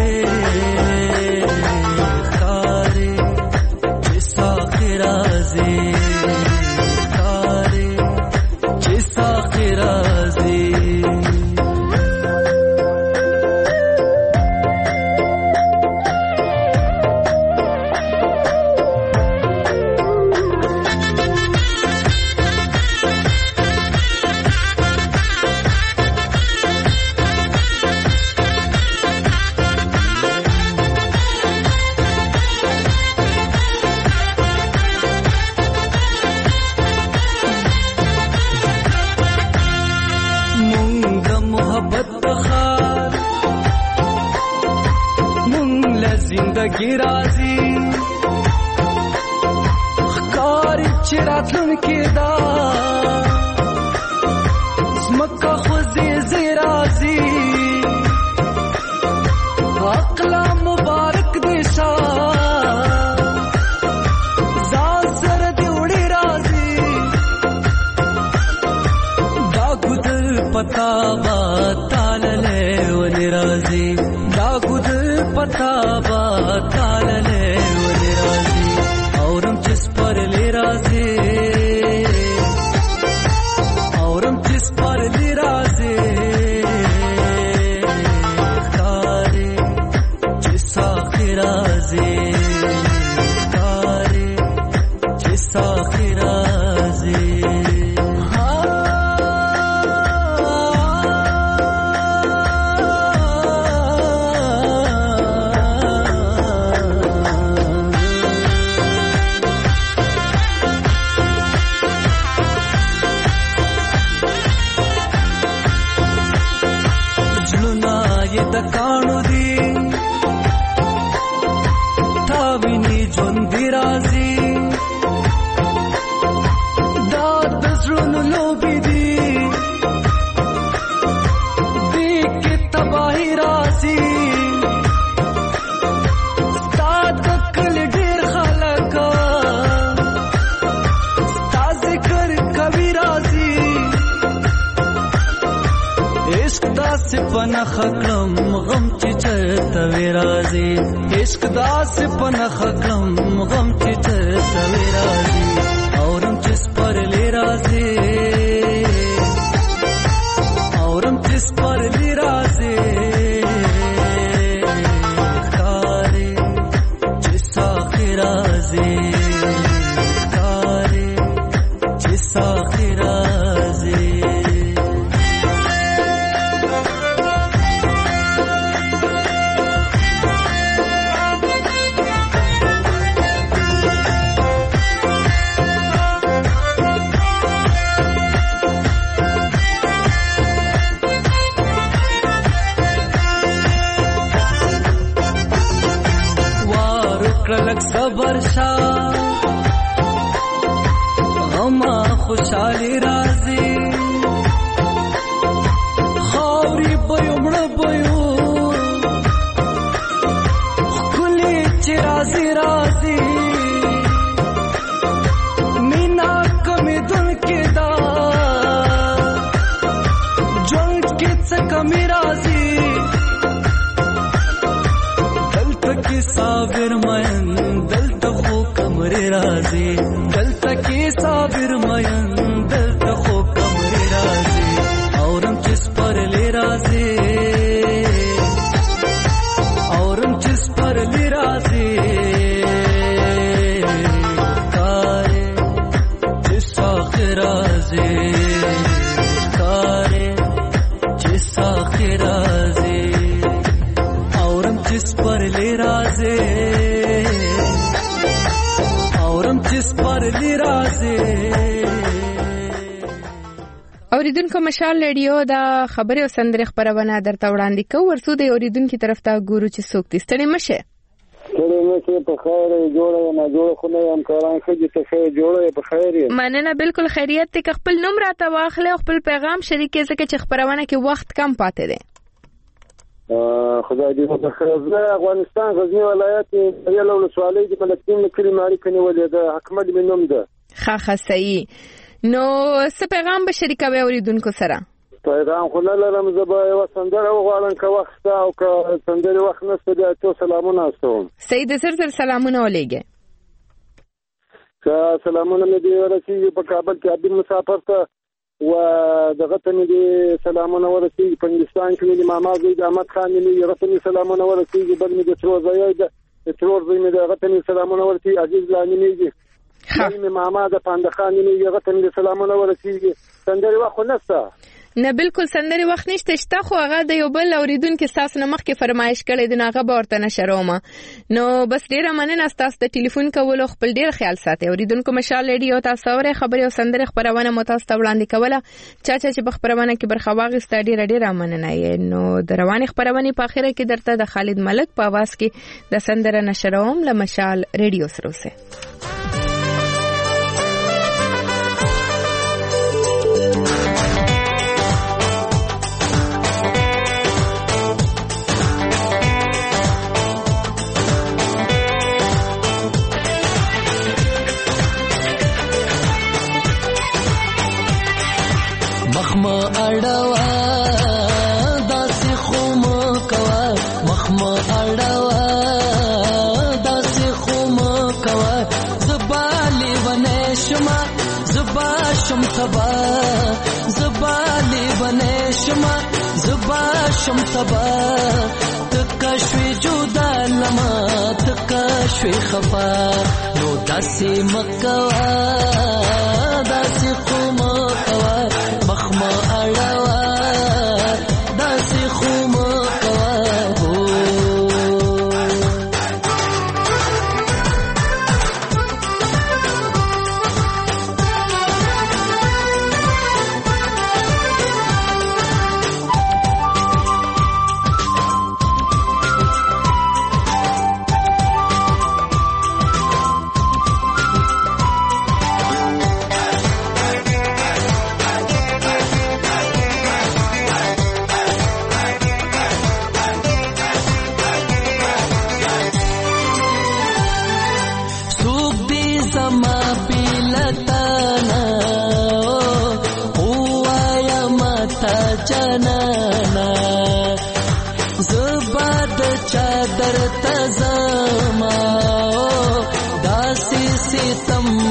[SPEAKER 7] خارے جسا خرازے خارے جسا خرازے زندگی رازی خکاری چراتن کی دا زمکا خوزی زیرازی اقلا مبارک دیسا زازر دیوڑی رازی دا گدل پتاوا تاللے ونی رازی دا گدل پتاوا تاللے ونی رازی اورم جس پر لی رازی اورم جس پر لی رازی خارے جسا خرازی خارے جسا خرازی زړونو دی تا ویني ژوند دی راځي دا د زړونو لوبې دي دې کې تباهي راځي ستا د کلي ډېر خلک ستا ذکر کوي راځي عشق داسې په نښه کړم غم چې چرته وې راځي عشق داسې په نښه کړم غم چې چرته وې راځي اورم چې سپرلی راځي اورم چې سپرلی راځي ښکاري چې ساقي راځي ښکاري چې ساقي راځي لک صبر شا غما خوشحالی راځي خاوري بيو مړ بيو خولي چې راځي راځي مینا کمی دن کې دا جنگ کې څه کمی راځي دلته کې صابر مین دلته خو کمرې راځي دلته کې صابر مین دلته خو کمرې راځي اورم چې سپرلی راځي اورم چې سپرلی راځي ښکاري چې ساقي راځي ښکاري چې ساقي راځي اورم چې سپرلی راځي اورم چې سپرلی راځي
[SPEAKER 4] اوریدونکو مشال رادیو دا خبري او سندري خبرونه درته وړاندې کوو ورسو د اوریدونکو طرف ته ګورو چې څوک دې ستړي مشه
[SPEAKER 18] ستړي مشه په خیر جوړه نه جوړه خو نه هم کاران خدي ته خیر جوړه په خیر
[SPEAKER 4] مننه بالکل خیریت ته خپل نوم راته واخلې خپل پیغام شریکې ځکه چې خبرونه کې وخت کم پاتې دی
[SPEAKER 18] خدای دې په خیر زه افغانستان غزنی ولایت یو له سوالې د ملکین کلی ماری کني ولې د حکمت منوم ده
[SPEAKER 4] ښه ښه صحیح نو څه پیغام به شریکوي اوریدونکو سره
[SPEAKER 18] پیغام خو نه لرم زه به یو سندره وغواړم که وخت شته او که سندرې وخت نشته بیا ټول سلامونه استوم
[SPEAKER 4] صحیح د زر زر سلامونه ولېږئ
[SPEAKER 18] که سلامونه مې دې ورسېږي په کابل کې عبد مسافر ته و دغه ته مې دې سلامونه ورسېږي په هندوستان کې مې د ماما زوی د احمد خان مې هغه ته مې سلامونه ورسېږي بل مې د ترور زوی د ترور زوی مې هغه ته مې سلامونه ورسېږي عزیز لانی مې مې ماما د پاندخان مې هغه ته مې سلامونه ورسېږي سندرې وخت نشته
[SPEAKER 4] نه بالکل سندري وخت نشته شته خو هغه د یو بل اوریدونکو تاسو نه مخکې فرمایش کړی دی هغه به ورته نشرومه نو بس ډیره مننه تاسو د ټلیفون کولو خپل ډیر خیال ساتي اوریدونکو مشال رادیو تاسو اوري خبري او سندري خبرونه مو تاسو ته وړاندې کوله چا چا چې خبرونه کې برخه واغسته ډیره ډیره مننه نو د رواني خبرونه په اخره کې درته د خالد ملک په आवाज کې د سندره نشروم له مشال رادیو سره
[SPEAKER 7] مخما اړوا داسې خوم کوا مخما اړوا داسې خوم کوا زبالي ونشما زبا شم تبا زبالي ونشما زبا شم تبا تکشوي جدا لما تکشوي خفا نو داسې مکوا داسې خوم کوا مخما اړوا داسې خوم کوا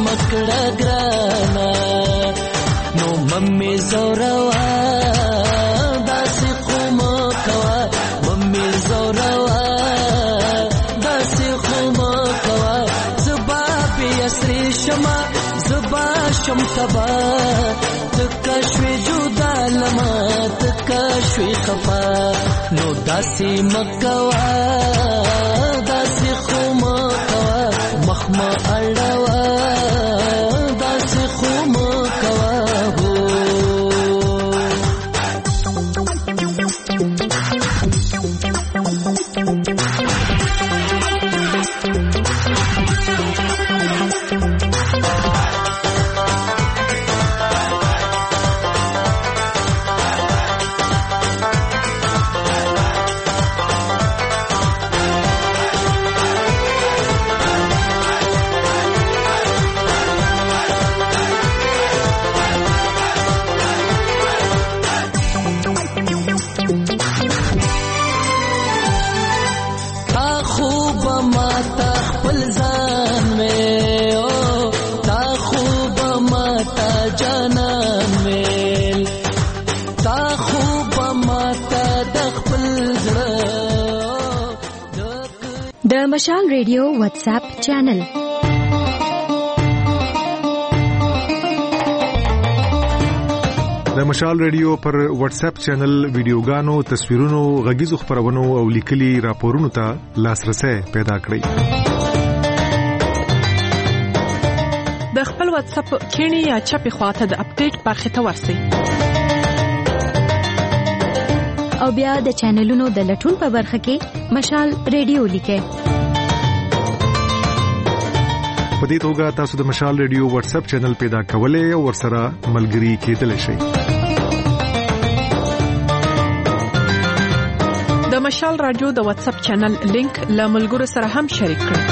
[SPEAKER 7] مکړه ګرانا نو ممي زوروا داسې قوم کوا ممي زوروا داسې قوم کوا زبا بي اسري شما زبا شم تبا تکشوي جدا لما تکشوي خفا نو داسې مکوا داسې قوم کوا مخما اړوا داسې قوم کوا هو
[SPEAKER 5] د مشال ریډیو واتس اپ چینل
[SPEAKER 19] د مشال ریډیو پر واتس اپ چینل ویډیوګانو تصویرونو غږیزو خبرونو او لیکلي راپورونو ته لاسرسي پیدا کړئ
[SPEAKER 20] د خپل واتس اپ کینی یا چپی خواته د اپډیټ برخه ته ورسئ
[SPEAKER 5] او بیا د چینلونو د لټون په برخه کې مشال ریډیو لیکئ
[SPEAKER 19] په دې توګه تاسو د مشال ریډیو واتس اپ چینل پیدا کولای او ورسره ملګري کېدلی شئ
[SPEAKER 20] د مشال رادیو د واتس اپ چینل لینک له ملګرو سره هم شریک کړئ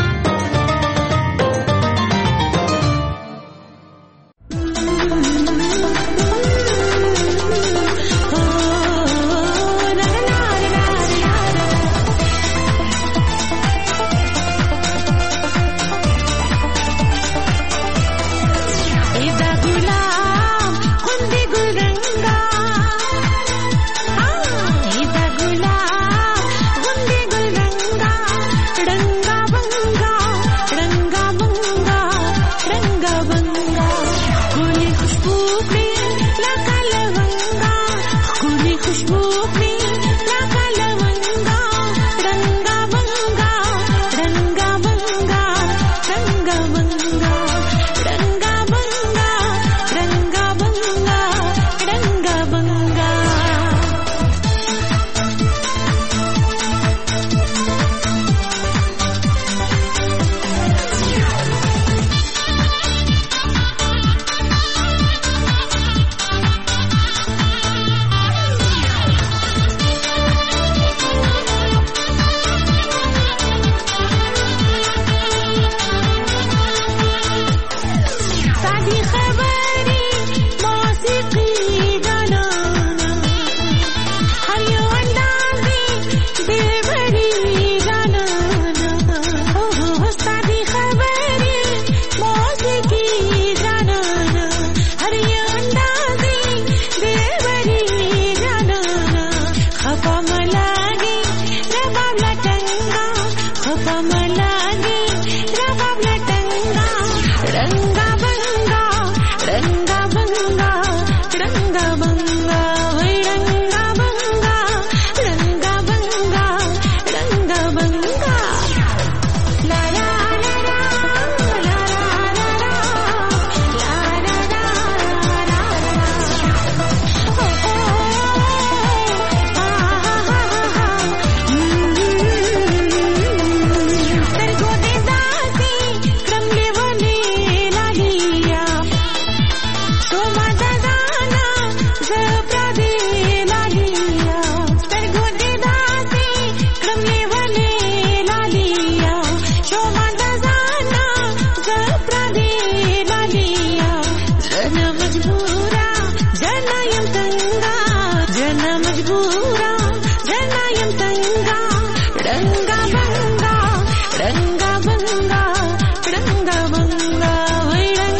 [SPEAKER 15] Ranga banga, ranga banga, ranga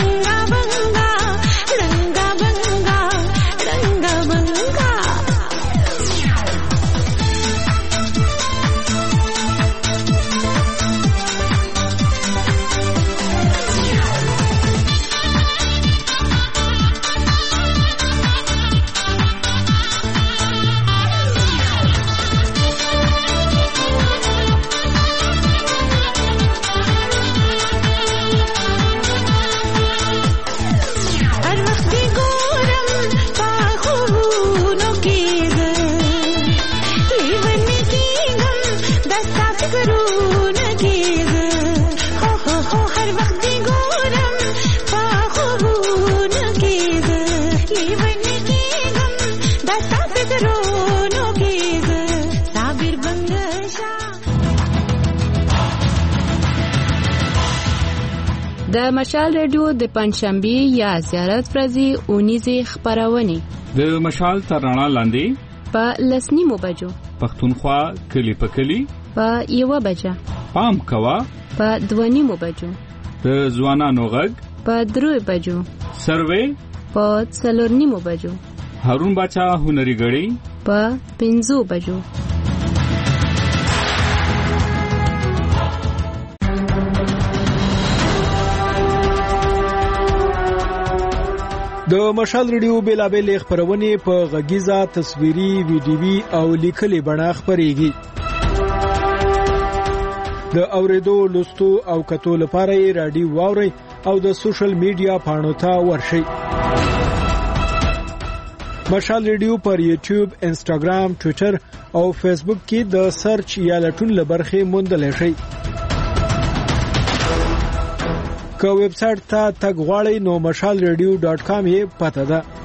[SPEAKER 15] فکرونه کېده هو هو هو هر وخت دې ګورم په خوبونه کېده لیونی کېږم دا ستا فکرونو کېده صابر بنګشه.
[SPEAKER 21] د مشال ریډیو د پنځشنبه یا زیارت ورځې اونیزه خبرونه
[SPEAKER 22] د مشال تر رڼا لاندې
[SPEAKER 21] په لسنیمو بجو
[SPEAKER 22] پښتونخوا کلی په کلی
[SPEAKER 21] په یو بجه
[SPEAKER 22] پام کوا
[SPEAKER 21] په دوانیمو بجو
[SPEAKER 22] د ځوانانو غږ
[SPEAKER 21] په درو بجو
[SPEAKER 22] سروې
[SPEAKER 21] په څلورنیمو بجو
[SPEAKER 22] هارون باچا هنري غړي
[SPEAKER 21] په پنځو بجو.
[SPEAKER 23] د مشال ریډیو بیلابل خبرونه په غږیزه تصویري ویډیوي او لیکلي بڼه خبريږي. د اوریدو لوستو او کتو لپاره یې رادیو واوري او د سوشل میډیا پاڼو ته ورشئ. مشال ریډیو پر یوټیوب، انسټاګرام، ټوئیټر او فیسبوک کې د سرچ یا لټون لبرخه موندل شي. که ویب سټ ته تګ غواړئ نو مشال ریډیو ډاټ کام یې پته ده.